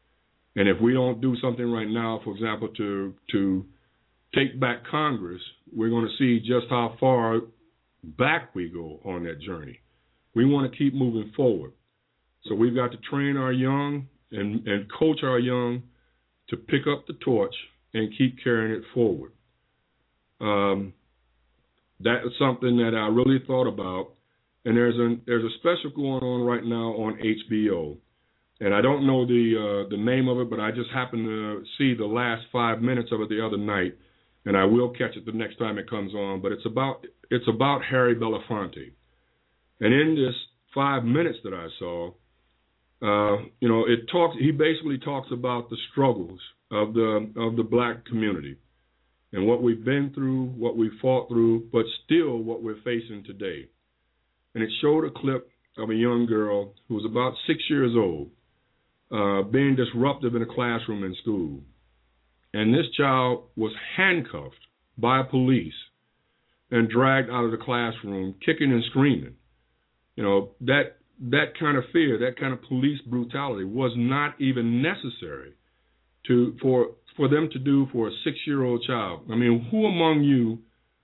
C: And if we don't do something right now, for example, to to take back Congress, we're going to see just how far back we go on that journey. We want to keep moving forward. So we've got to train our young and, and coach our young to pick up the torch and keep carrying it forward. Um, that is something that I really thought about. And there's a, there's a special going on right now on H B O. And I don't know the uh, the name of it, but I just happened to see the last five minutes of it the other night, and I will catch it the next time it comes on. But it's about it's about Harry Belafonte, and in this five minutes that I saw, uh, you know, it talks. He basically talks about the struggles of the of the black community, and what we've been through, what we fought through, but still what we're facing today. And it showed a clip of a young girl who was about six years old, uh, being disruptive in a classroom in school. And this child was handcuffed by police and dragged out of the classroom, kicking and screaming. You know, that that kind of fear, that kind of police brutality was not even necessary to for for them to do for a six-year-old child. I mean, who among you,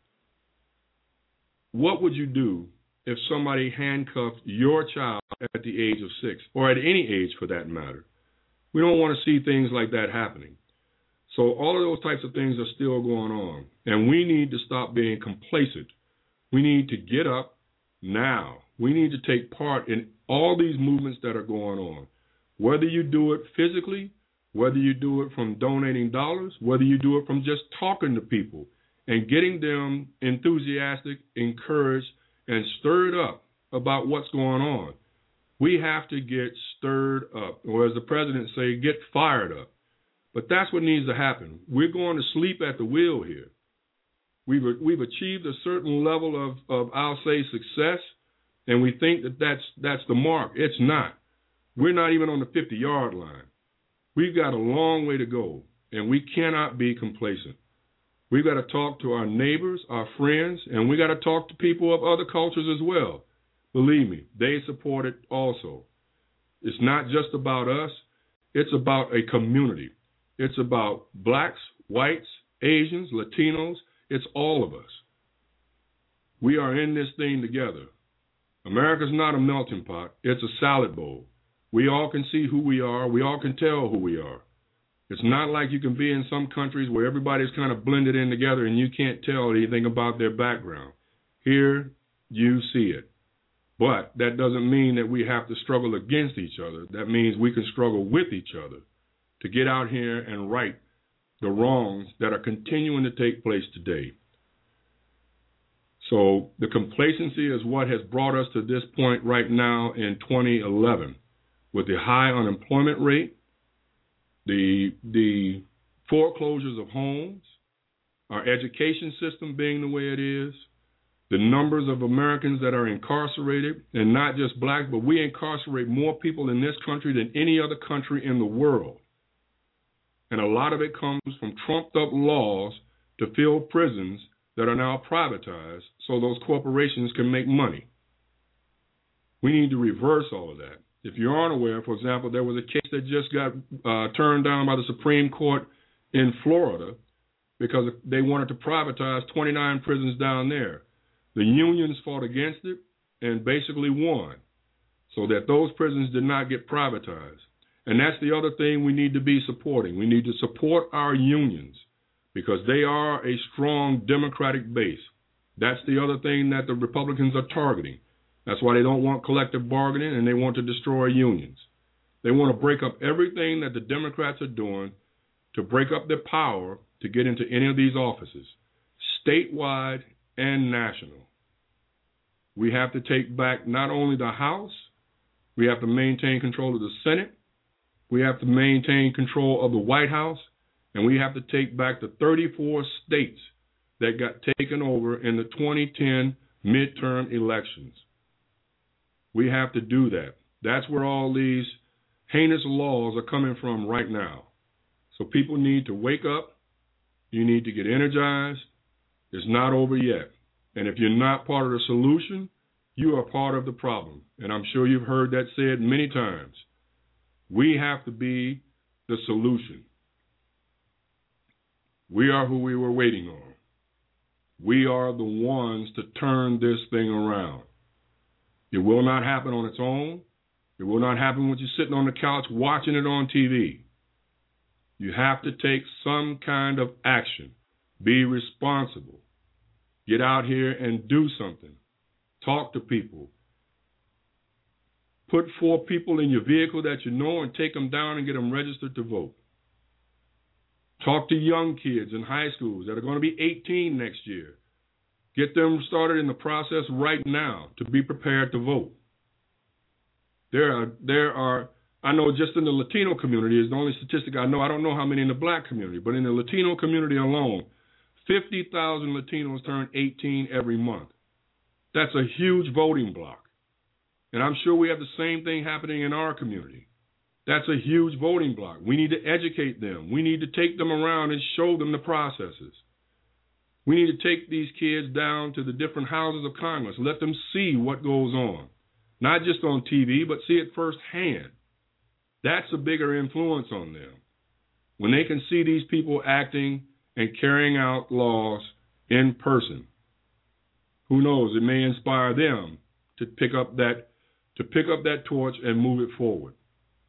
C: what would you do if somebody handcuffed your child at the age of six, or at any age for that matter? We don't want to see things like that happening. So all of those types of things are still going on. And we need to stop being complacent. We need to get up now. We need to take part in all these movements that are going on. Whether you do it physically, whether you do it from donating dollars, whether you do it from just talking to people and getting them enthusiastic, encouraged, and stirred up about what's going on. We have to get stirred up, or as the president say, get fired up. But that's what needs to happen. We're going to sleep at the wheel here. We've we've achieved a certain level of, of I'll say, success, and we think that that's, that's the mark. It's not. We're not even on the fifty-yard line. We've got a long way to go, and we cannot be complacent. We've got to talk to our neighbors, our friends, and we got to talk to people of other cultures as well. Believe me, they support it also. It's not just about us. It's about a community. It's about blacks, whites, Asians, Latinos. It's all of us. We are in this thing together. America's not a melting pot. It's a salad bowl. We all can see who we are. We all can tell who we are. It's not like you can be in some countries where everybody's kind of blended in together and you can't tell anything about their background. Here, you see it. But that doesn't mean that we have to struggle against each other. That means we can struggle with each other to get out here and right the wrongs that are continuing to take place today. So the complacency is what has brought us to this point right now in twenty eleven, with the high unemployment rate, the the foreclosures of homes, our education system being the way it is, the numbers of Americans that are incarcerated, and not just blacks, but we incarcerate more people in this country than any other country in the world. And a lot of it comes from trumped up laws to fill prisons that are now privatized so those corporations can make money. We need to reverse all of that. If you aren't aware, for example, there was a case that just got uh, turned down by the Supreme Court in Florida because they wanted to privatize twenty-nine prisons down there. The unions fought against it and basically won so that those prisons did not get privatized. And that's the other thing we need to be supporting. We need to support our unions because they are a strong Democratic base. That's the other thing that the Republicans are targeting. That's why they don't want collective bargaining and they want to destroy unions. They want to break up everything that the Democrats are doing to break up their power to get into any of these offices, statewide and national. We have to take back not only the House, we have to maintain control of the Senate, we have to maintain control of the White House, and we have to take back the thirty-four states that got taken over in the twenty ten midterm elections. We have to do that. That's where all these heinous laws are coming from right now. So people need to wake up. You need to get energized. It's not over yet. And if you're not part of the solution, you are part of the problem. And I'm sure you've heard that said many times. We have to be the solution. We are who we were waiting on. We are the ones to turn this thing around. It will not happen on its own. It will not happen when you're sitting on the couch watching it on T V. You have to take some kind of action. Be responsible. Get out here and do something. Talk to people. Put four people in your vehicle that you know and take them down and get them registered to vote. Talk to young kids in high schools that are going to be eighteen next year. Get them started in the process right now to be prepared to vote. There are, there are, I know just in the Latino community is the only statistic I know. I don't know how many in the black community, but in the Latino community alone, fifty thousand Latinos turn eighteen every month. That's a huge voting block. And I'm sure we have the same thing happening in our community. That's a huge voting block. We need to educate them. We need to take them around and show them the processes. We need to take these kids down to the different houses of Congress. Let them see what goes on. Not just on T V, but see it firsthand. That's a bigger influence on them. When they can see these people acting and carrying out laws in person, who knows, it may inspire them to pick up that to pick up that torch and move it forward.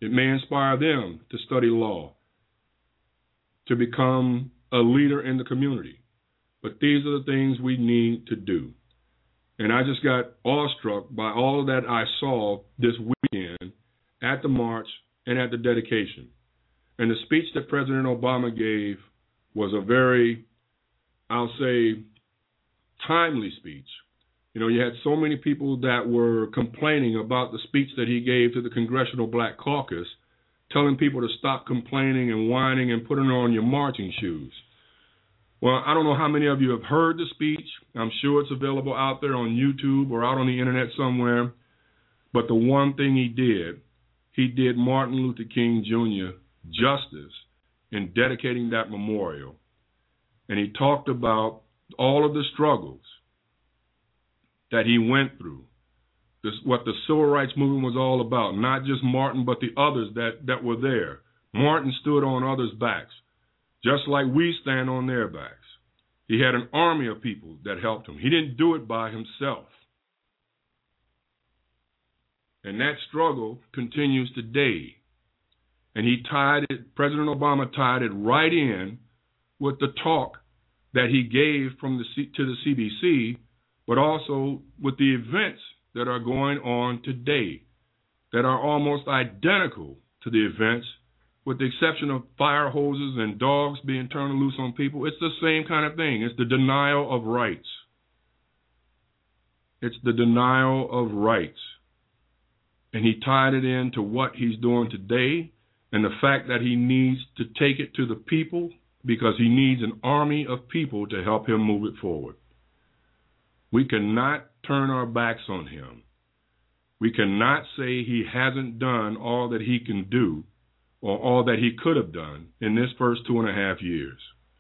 C: It may inspire them to study law, to become a leader in the community. But these are the things we need to do. And I just got awestruck by all that I saw this weekend at the march and at the dedication. And the speech that President Obama gave was a very, I'll say, timely speech. You know, you had so many people that were complaining about the speech that he gave to the Congressional Black Caucus, telling people to stop complaining and whining and putting on your marching shoes. Well, I don't know how many of you have heard the speech. I'm sure it's available out there on YouTube or out on the internet somewhere. But the one thing he did, he did Martin Luther King Junior justice in dedicating that memorial. And he talked about all of the struggles that he went through, this, what the civil rights movement was all about, not just Martin, but the others that, that were there. Martin stood on others' backs, just like we stand on their backs. He had an army of people that helped him. He didn't do it by himself. And that struggle continues today. And he tied it, President Obama tied it right in with the talk that he gave from the C, to the C B C, but also with the events that are going on today that are almost identical to the events, with the exception of fire hoses and dogs being turned loose on people. It's the same kind of thing. It's the denial of rights. It's the denial of rights. And he tied it into what he's doing today and the fact that he needs to take it to the people because he needs an army of people to help him move it forward. We cannot turn our backs on him. We cannot say he hasn't done all that he can do or all that he could have done in this first two and a half years.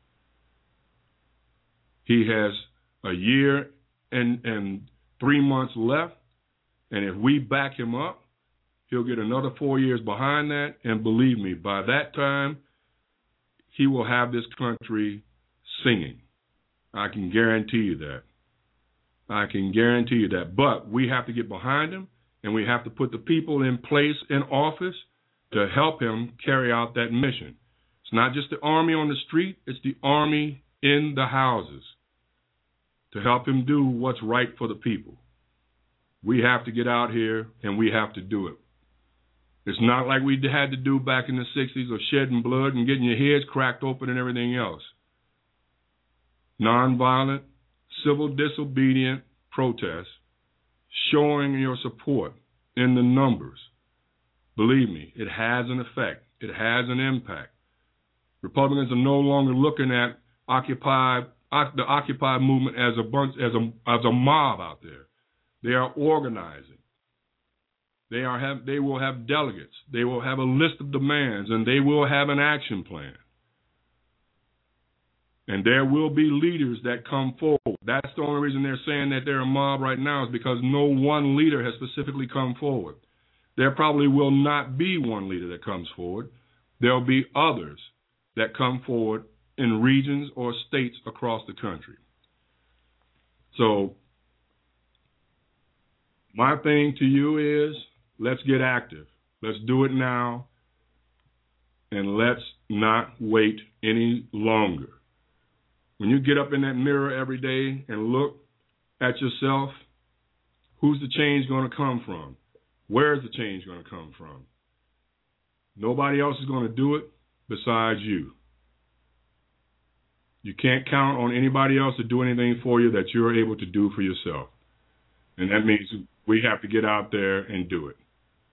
C: He has a year and, and three months left, and if we back him up, he'll get another four years behind that, and believe me, by that time, he will have this country singing. I can guarantee you that. I can guarantee you that. But we have to get behind him, and we have to put the people in place in office to help him carry out that mission. It's not just the army on the street, it's the army in the houses to help him do what's right for the people. We have to get out here, and we have to do it. It's not like we had to do back in the sixties of shedding blood and getting your heads cracked open and everything else. Nonviolent, civil disobedient protests, showing your support in the numbers. Believe me, it has an effect. It has an impact. Republicans are no longer looking at Occupy, the Occupy movement as a bunch, as a as a mob out there. They are organizing. They are have they will have delegates. They will have a list of demands, and they will have an action plan. And there will be leaders that come forward. That's the only reason they're saying that they're a mob right now, is because no one leader has specifically come forward. There probably will not be one leader that comes forward. There will be others that come forward in regions or states across the country. So my thing to you is, let's get active. Let's do it now, and let's not wait any longer. When you get up in that mirror every day and look at yourself, who's the change going to come from? Where is the change going to come from? Nobody else is going to do it besides you. You can't count on anybody else to do anything for you that you're able to do for yourself. And that means we have to get out there and do it.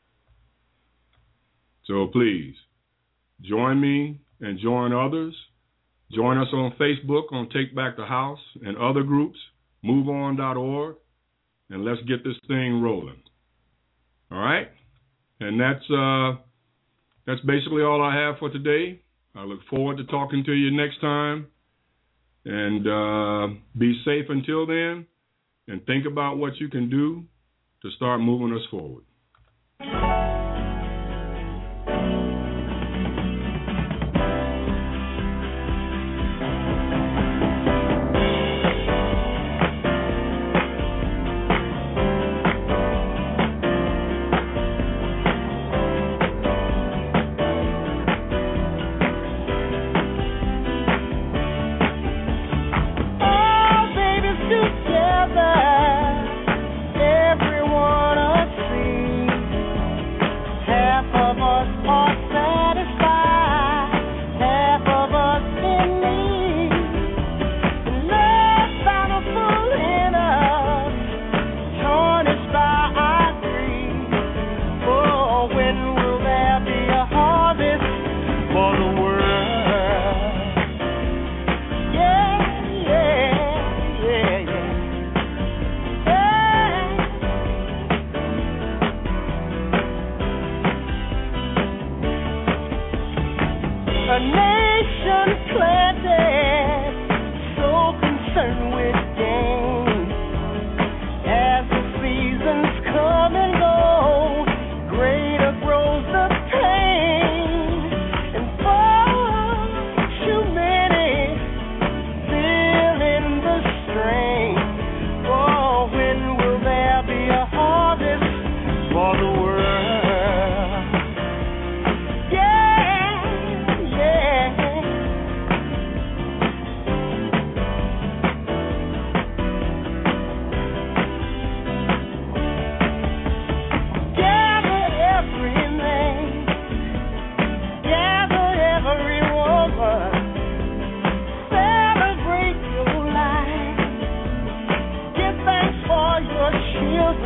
C: So please, join me and join others. Join us on Facebook on Take Back the House and other groups, move on dot org, and let's get this thing rolling. All right? And that's uh, that's basically all I have for today. I look forward to talking to you next time. And uh, be safe until then, and think about what you can do to start moving us forward.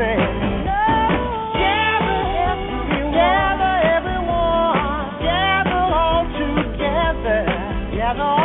B: say. Gather, everyone, gather all together, gather all